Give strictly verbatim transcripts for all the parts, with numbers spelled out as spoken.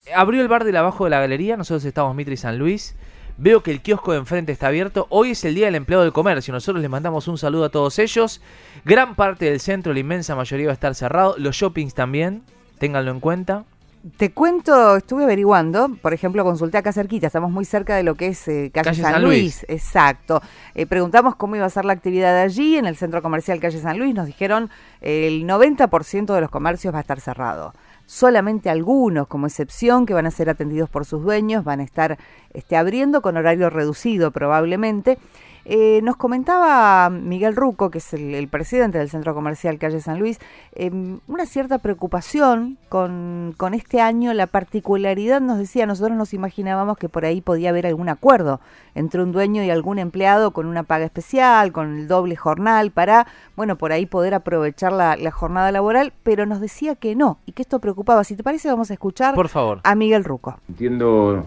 abrió el bar del abajo de la galería, nosotros estamos Mitre y San Luis. Veo que el kiosco de enfrente está abierto. Hoy es el día del empleado del comercio. Nosotros les mandamos un saludo a todos ellos. Gran parte del centro, la inmensa mayoría va a estar cerrado. Los shoppings también, ténganlo en cuenta. Te cuento, estuve averiguando, por ejemplo, consulté acá cerquita, estamos muy cerca de lo que es eh, calle, calle San, San Luis. Luis, exacto. Eh, preguntamos cómo iba a ser la actividad allí, en el centro comercial calle San Luis, nos dijeron eh, el noventa por ciento de los comercios va a estar cerrado. Solamente algunos, como excepción, que van a ser atendidos por sus dueños, van a estar este, abriendo con horario reducido probablemente. Eh, nos comentaba Miguel Ruco, que es el, el presidente del Centro Comercial Calle San Luis, eh, una cierta preocupación con, con este año. La particularidad, nos decía, nosotros nos imaginábamos que por ahí podía haber algún acuerdo entre un dueño y algún empleado con una paga especial, con el doble jornal, para, bueno, por ahí poder aprovechar la, la jornada laboral, pero nos decía que no, y que esto preocupaba. Si te parece, vamos a escuchar por favor a Miguel Ruco. Entiendo,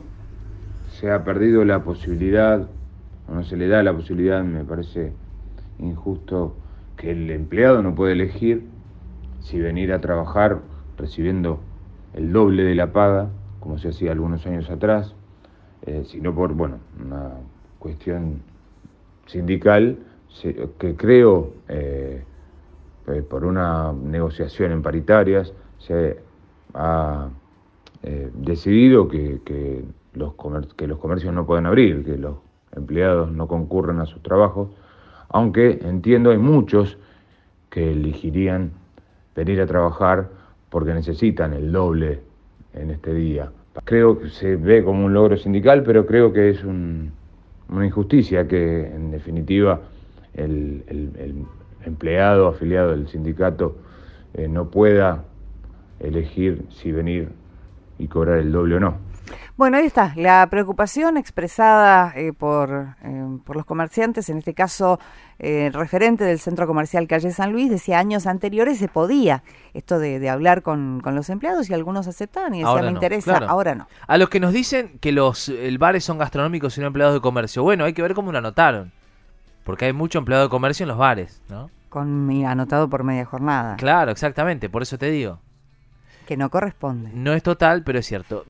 se ha perdido la posibilidad, no se le da la posibilidad, me parece injusto que el empleado no puede elegir si venir a trabajar recibiendo el doble de la paga, como se hacía algunos años atrás, eh, sino por, bueno, una cuestión sindical se, que creo, eh, por una negociación en paritarias, se ha eh, decidido que, que, los comer- que los comercios no pueden abrir, que los empleados no concurren a sus trabajos, aunque entiendo hay muchos que elegirían venir a trabajar porque necesitan el doble en este día. Creo que se ve como un logro sindical, pero creo que es un, una injusticia que en definitiva el, el, el empleado afiliado del sindicato eh, no pueda elegir si venir y cobrar el doble o no. Bueno, ahí está, la preocupación expresada eh, por, eh, por los comerciantes, en este caso eh, el referente del Centro Comercial Calle San Luis, decía años anteriores se podía esto de, de hablar con, con los empleados y algunos aceptaban y decían ahora me no, interesa, claro. Ahora no. A los que nos dicen que los el bares son gastronómicos y no empleados de comercio, bueno, hay que ver cómo lo anotaron, porque hay mucho empleado de comercio en los bares, ¿no? Con mi anotado por media jornada. Claro, exactamente, por eso te digo. Que no corresponde. No es total, pero es cierto.